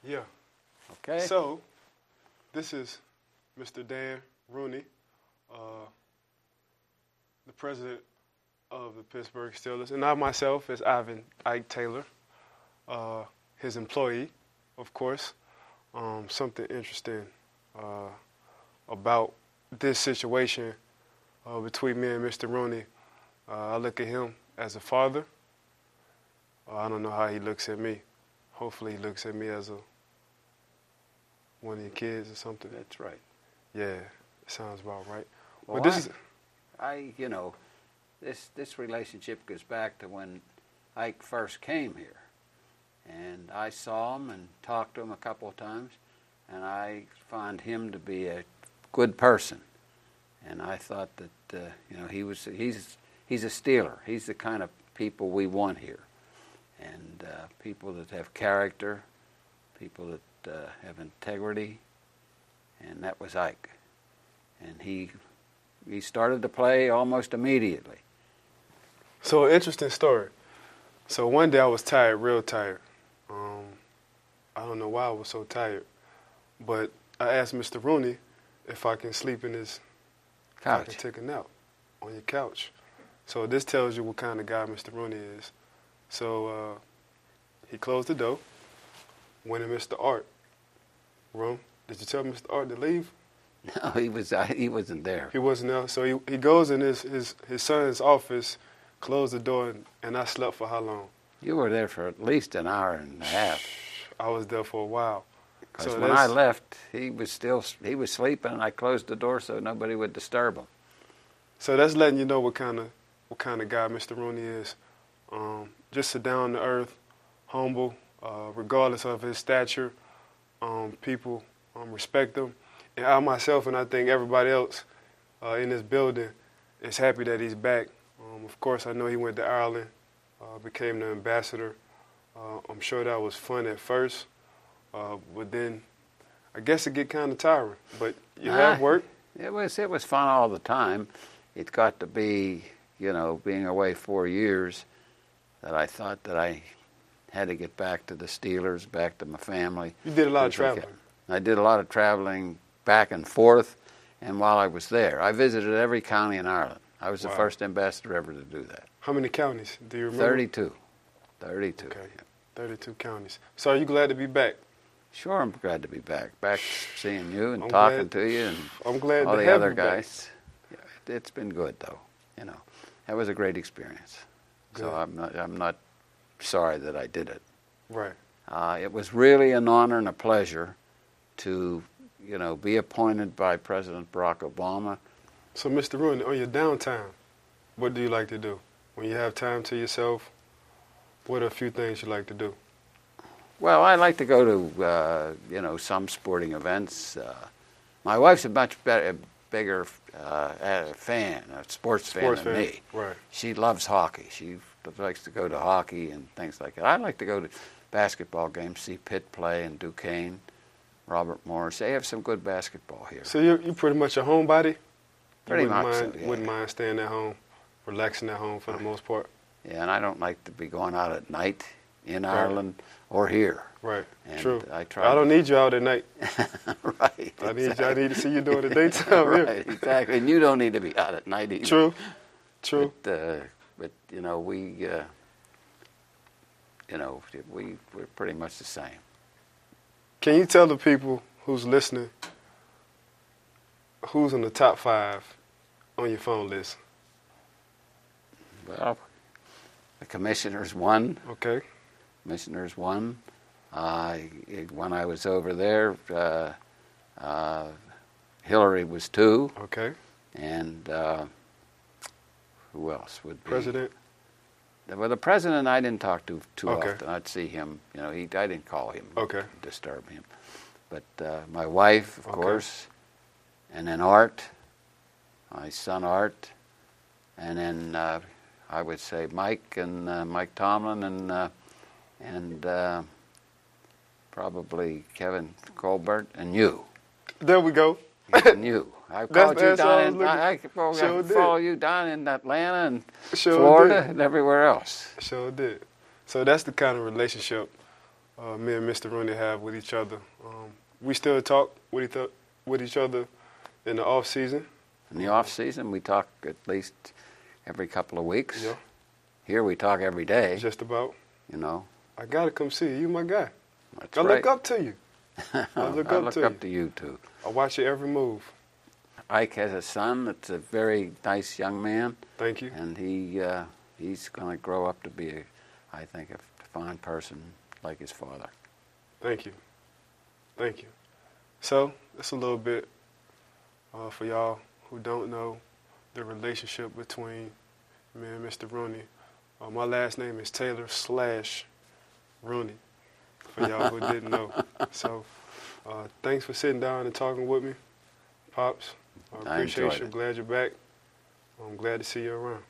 Yeah. Okay. So, this is Mr. Dan Rooney, the president of the Pittsburgh Steelers, and I myself is Ivan Ike Taylor, his employee, of course. Something interesting about this situation between me and Mr. Rooney. I look at him as a father. I don't know how he looks at me. Hopefully he looks at me as one of your kids or something. That's right. Yeah, sounds about right. Well, but this relationship goes back to when Ike first came here. And I saw him and talked to him a couple of times, and I find him to be a good person. And I thought that he's a Steeler. He's the kind of people we want here, and people that have character, people that have integrity, and that was Ike. And he started to play almost immediately. So, interesting story. So one day I was tired, real tired. I don't know why I was so tired, but I asked Mr. Rooney if I can sleep in his couch. I can take a nap on your couch. So this tells you what kind of guy Mr. Rooney is. So he closed the door, went in Mr. Art room. Did you tell Mr. Art to leave? No, he wasn't there. He wasn't there. So he goes in his son's office, closed the door, and I slept for how long? You were there for at least an hour and a half. I was there for a while. Because when I left, he was sleeping, and I closed the door so nobody would disturb him. So that's letting you know what kind of guy Mr. Rooney is. Just a down to earth, humble, regardless of his stature. People respect him, and I myself, and I think everybody else in this building is happy that he's back. Of course, I know he went to Ireland, became the ambassador. I'm sure that was fun at first, but then I guess it get kind of tiring. But you have work. It was fun all the time. It got to be, being away 4 years, that I thought that I had to get back to the Steelers, back to my family. You did a lot of traveling. I did a lot of traveling back and forth, and while I was there, I visited every county in Ireland. I was the first ambassador ever to do that. How many counties do you remember? 32. Okay, 32 counties. So are you glad to be back? Sure, I'm glad to be back. Back seeing you and talking to you and I'm glad all to the have other you guys. Yeah, it's been good, though. That was a great experience. Good. So I'm not sorry that I did it. Right. It was really an honor and a pleasure to, be appointed by President Barack Obama. So, Mr. Rooney, on your downtime, what do you like to do? When you have time to yourself, what are a few things you like to do? Well, I like to go to, some sporting events. My wife's a much bigger fan, a sports fan than me. Right. She loves hockey. She likes to go to hockey and things like that. I like to go to basketball games, see Pitt play and Duquesne, Robert Morris. They have some good basketball here. So you're pretty much a homebody? Pretty much so, yeah. Wouldn't mind staying at home, relaxing at home for the most part? Yeah, and I don't like to be going out at night in Ireland or here. Right, and true. I don't need you out at night. Right. I need to see you during the daytime. Right, exactly. And you don't need to be out at night either. True. But we're pretty much the same. Can you tell the people who's listening who's in the top 5 on your phone list? Well, the commissioner's one. Okay. Commissioner's one. When I was over there, Hillary was 2. Okay. And who else would be? President? Well, the president I didn't talk to too Okay. often. I'd see him. I didn't call him. Okay. Disturb him. But my wife, of course, and then Art, my son Art, and then I would say Mike and Mike Tomlin and probably Kevin Colbert and you. There we go. And you. I called you down I follow you down in Atlanta and Sure Florida did. and everywhere else. Sure did. So that's the kind of relationship me and Mr. Rooney have with each other. We still talk with each other in the off season. In the off season, we talk at least every couple of weeks. Yeah. Here we talk every day. Just about. You know. I gotta come see you. You my guy. That's I right. look up to you. I look up to you too. I watch your every move. Ike has a son that's a very nice young man. Thank you. And he's going to grow up to be, I think, a fine person like his father. Thank you. Thank you. So that's a little bit for y'all who don't know the relationship between me and Mr. Rooney. My last name is Taylor / Rooney, for y'all who didn't know. So thanks for sitting down and talking with me, Pops. I appreciate you. it. Glad you're back. I'm glad to see you around.